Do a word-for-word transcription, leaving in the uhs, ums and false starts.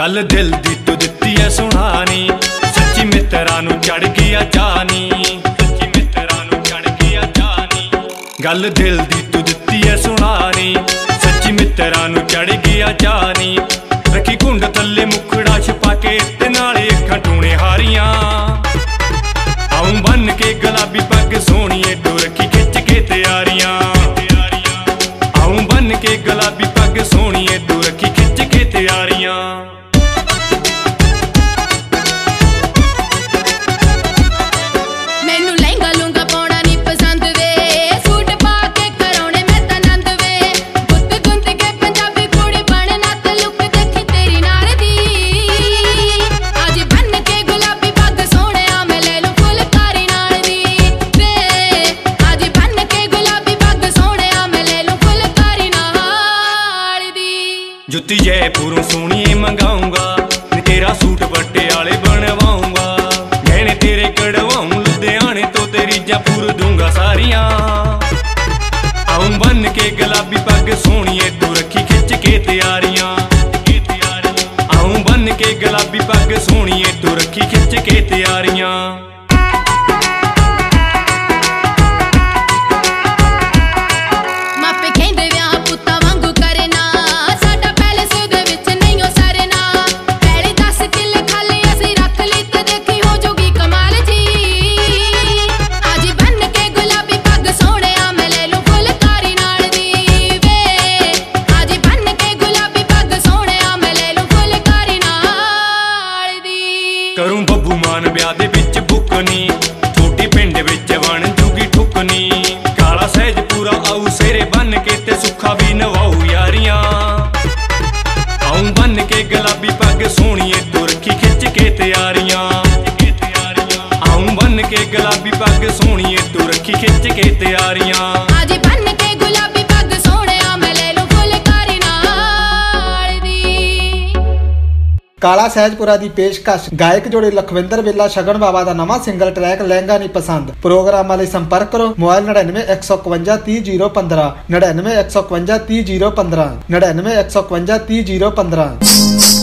गल दिल दी तू दित्ती है सुनानी, सच्ची मित्रा नू चढ़ गया जानी, सच्ची मित्रा नू चढ़ गया जानी। गल दिल दी तू दित्ती है सुनानी, सच्ची मित्रा नू चढ़ गया जानी। रखी घुंड थल्ले मुखड़ा छुपा के ते नाले अखां टूणे हारियां, आऊं बन के गुलाबी पग सोहणीए डो रखी खिच के तैयारियां, आऊं बन के गुलाबी पग सोहणीए डो रखी खिच के तैयारियां। जुत्ती जयपुरों सोहणीए मंगाऊंगा, तेरा सूट पटियाले बनवाऊंगा, गहने तेरे कढ़वाऊं लुधियाने तो तेरी जयपुर दूंगा सारियां। आऊं बन के गुलाबी पग सोहणीए तू रखी खिच के तैयारियां, आऊं बन के गुलाबी पग सोहणीए तू रखी खिच के तैयारियां। करूं बब्बू मान ब्याह दे विच बुकनी, छोटी पिंड विच बन जूगी ठुकनी। काला सहज पूरा आऊ सेरे बन के ते सुखा भी नवाऊ यारियां, आऊं बन के गुलाबी पग सोहणीए तू रखी खिच के तैयारियां, आऊं बन के गुलाबी पग सोहणीए तू रखी खिच के तैयारियां। काला सहजपुरा की पेशकश गायक जोड़ी लखविंदर वेला शगन बाबा का नवा सिंगल ट्रैक लहंगा नहीं पसंद। प्रोग्राम वाले संपर्क करो मोबाइल नड़िनवे एक सौ इकवंजा तीह जीरो पंद्रह, नड़िनवे एक सौ इकवंजा तीह जीरो पंद्रह, नड़िनवे एक सौ इकवंजा तीह जीरो पंद्रह।